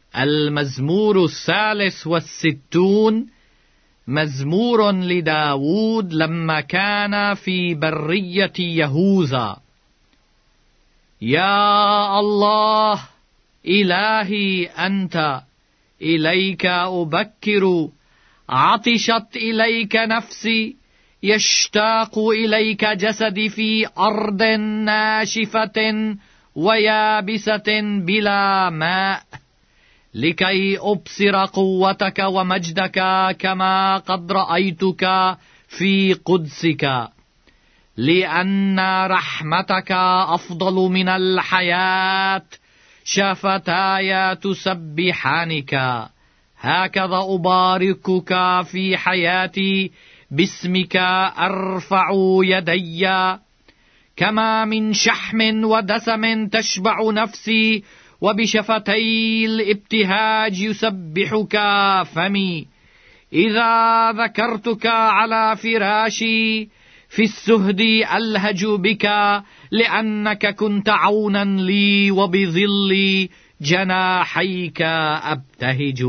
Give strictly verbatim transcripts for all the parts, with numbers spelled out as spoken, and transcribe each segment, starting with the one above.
المزمور الثالث والستون، مزمور لداود لما كان في برية يهوذا. يا الله إلهي أنت، إليك أبكر، عطشت إليك نفسي، يشتاق إليك جسدي في أرض ناشفة ويابسة بلا ماء، لكي أبصر قوتك ومجدك كما قد رأيتك في قدسك، لأن رحمتك أفضل من الحياة، شفتاي تسبحانك. هكذا أباركك في حياتي، باسمك أرفع يدي، كما من شحم ودسم تشبع نفسي، وبشفتي الابتهاج يسبحك فمي. إذا ذكرتك على فراشي في السهد ألهج بك، لأنك كنت عونا لي، وبظل جناحيك أبتهج.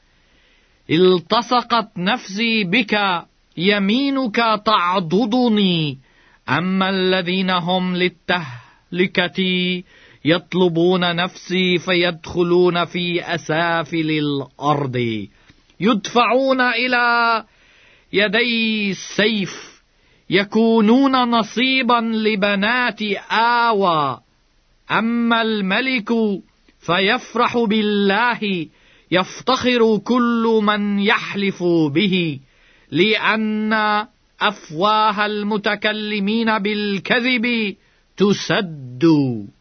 التصقت نفسي بك، يمينك تعضدني. أما الذين هم للتهلكة يطلبون نفسي، فيدخلون في أسافل الأرض، يدفعون إلى يدي السيف، يكونون نصيبا لبنات آوى. أما الملك فيفرح بالله، يفتخر كل من يحلف به، لأن أفواه المتكلمين بالكذب تسد.